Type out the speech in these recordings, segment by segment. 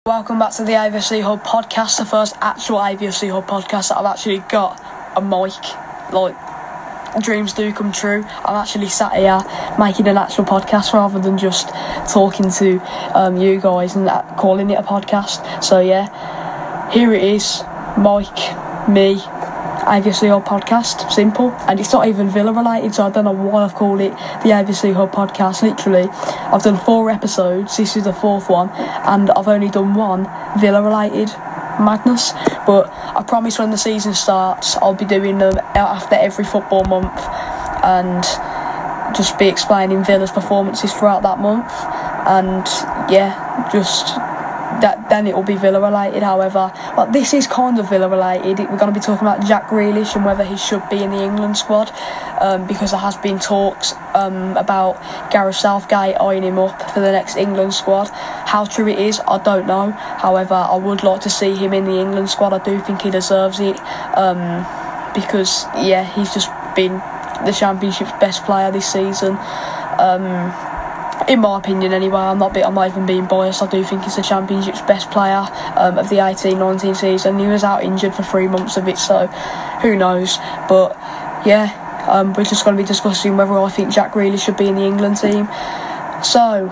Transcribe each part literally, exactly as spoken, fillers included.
Welcome back to the A V F C Hub podcast, the first actual A V F C Hub podcast that I've actually got a mic. Like, dreams do come true. I'm actually sat here making an actual podcast rather than just talking to um, you guys and uh, calling it a podcast. So yeah, here it is, Mike, me, A V F C Hub podcast, simple, and it's not even Villa related, so I don't know why I've called it the A V F C Hub podcast. Literally, I've done four episodes, this is the fourth one, and I've only done one Villa related. Madness. But I promise when the season starts I'll be doing them after every football month and just be explaining Villa's performances throughout that month, and yeah, just that then it will be Villa related. However, well, this is kind of Villa related. We're going to be talking about Jack Grealish and whether he should be in the England squad, um, because there has been talks um, about Gareth Southgate eyeing him up for the next England squad. How true it is, I don't know. However, I would like to see him in the England squad. I do think he deserves it, um, because yeah, he's just been the Championship's best player this season. Um, In my opinion, anyway, I'm not. I'm not even being biased. I do think he's the Championship's best player um, of the eighteen nineteen season. He was out injured for three months of it, so who knows? But yeah, um, we're just going to be discussing whether I think Jack Grealish should be in the England team. So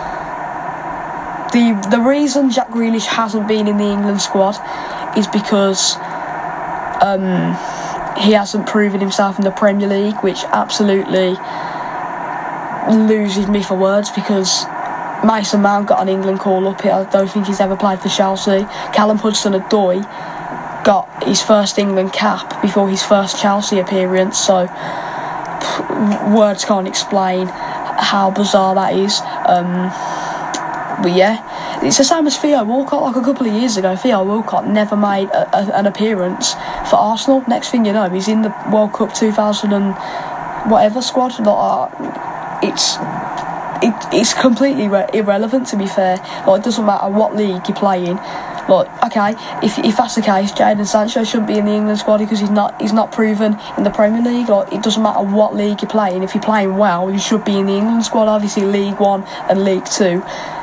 the the reason Jack Grealish hasn't been in the England squad is because um, he hasn't proven himself in the Premier League, which absolutely loses me for words, because Mason Mount got an England call up here. I don't think he's ever played for Chelsea. Callum Hudson-Odoi got his first England cap before his first Chelsea appearance, so pff, words can't explain how bizarre that is. Um, but yeah, it's the same as Theo Walcott. Like a couple of years ago, Theo Walcott never made a, a, an appearance for Arsenal. Next thing you know, he's in the World Cup two thousand and whatever squad. Like, uh, It's it, it's completely re- irrelevant, to be fair. Like, it doesn't matter what league you're playing. Like, okay, if if that's the case, Jadon Sancho shouldn't be in the England squad because he's not he's not proven in the Premier League. Like, it doesn't matter what league you're playing. If you're playing well, you should be in the England squad. Obviously, League One and League Two,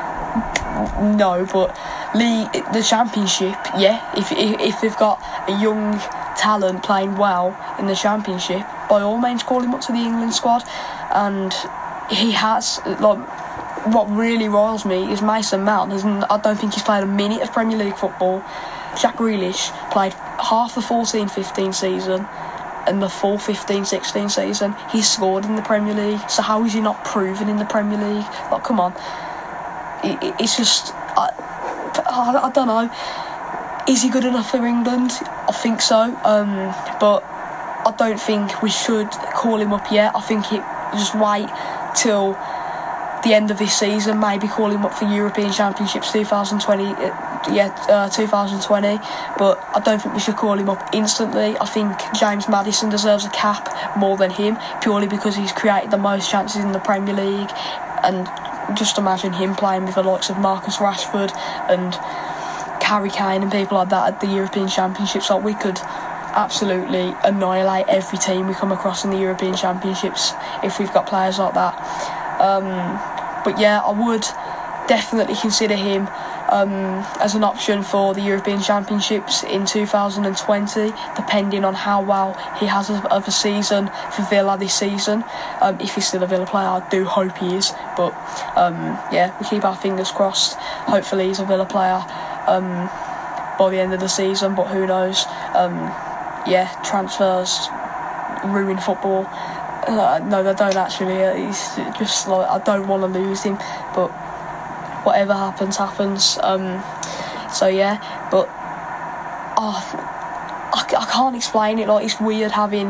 no, but league the Championship, yeah. If if, if they've got a young talent playing well in the Championship, by all means, call him up to the England squad. And he has, like, what really riles me is Mason Mount. I don't think he's played a minute of Premier League football. Jack Grealish played half the fourteen fifteen season and the full fifteen sixteen season. He scored in the Premier League, so how is he not proven in the Premier League? Like, come on. It, it, it's just, I, I, I don't know. Is he good enough for England? I think so, um, but I don't think we should call him up yet. I think it just wait till the end of this season, maybe call him up for European Championships twenty twenty, uh, yeah, uh, twenty twenty, but I don't think we should call him up instantly. I think James Maddison deserves a cap more than him, purely because he's created the most chances in the Premier League, and just imagine him playing with the likes of Marcus Rashford and Harry Kane and people like that at the European Championships. Like, we could absolutely annihilate every team we come across in the European Championships if we've got players like that. Um, but yeah, I would definitely consider him um, as an option for the European Championships in two thousand twenty, depending on how well he has of a season for Villa this season. Um, if he's still a Villa player, I do hope he is. But um, yeah, we keep our fingers crossed. Hopefully he's a Villa player um, by the end of the season, but who knows. Um, Yeah, transfers ruin football. Uh, no, they don't actually. It's just like, I don't want to lose him, but whatever happens, happens. Um, so yeah, but oh, I, I can't explain it. Like, it's weird having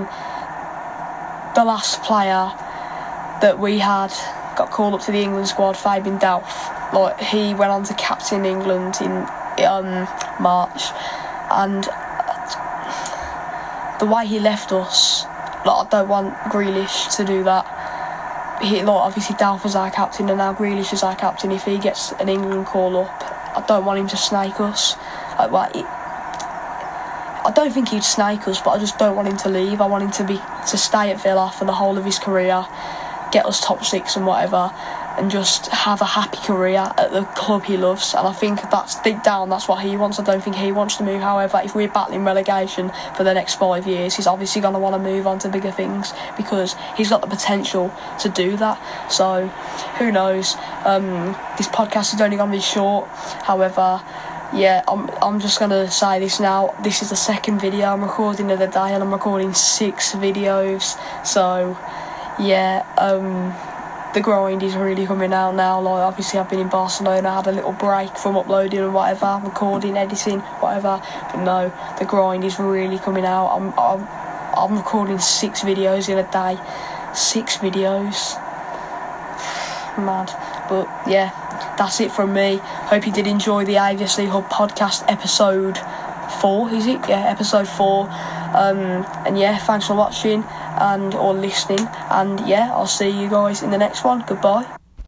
the last player that we had got called up to the England squad, Fabian Delph. Like, he went on to captain England in um, March, and the way he left us, like, I don't want Grealish to do that. He, like, obviously Delph was our captain and now Grealish is our captain. If he gets an England call up, I don't want him to snake us. Like, well, it, I don't think he'd snake us, but I just don't want him to leave. I want him to be to stay at Villa for the whole of his career, get us top six and whatever, and just have a happy career at the club he loves. And I think that's deep down, that's what he wants. I don't think he wants to move. However, if we're battling relegation for the next five years, he's obviously going to want to move on to bigger things because he's got the potential to do that. So, who knows? Um, this podcast is only going to be short. However, yeah, I'm I'm just going to say this now. This is the second video I'm recording of the day, and I'm recording six videos. So, yeah, um... the grind is really coming out now. Like, obviously I've been in Barcelona, I had a little break from uploading and whatever, recording, editing, whatever, but no, the grind is really coming out. I'm I'm, I'm recording six videos in a day. Six videos. Mad. But yeah, that's it from me. Hope you did enjoy the A V S League Hub podcast episode four, is it? Yeah, episode four. Um, and yeah, thanks for watching and or listening, and yeah, I'll see you guys in the next one. Goodbye.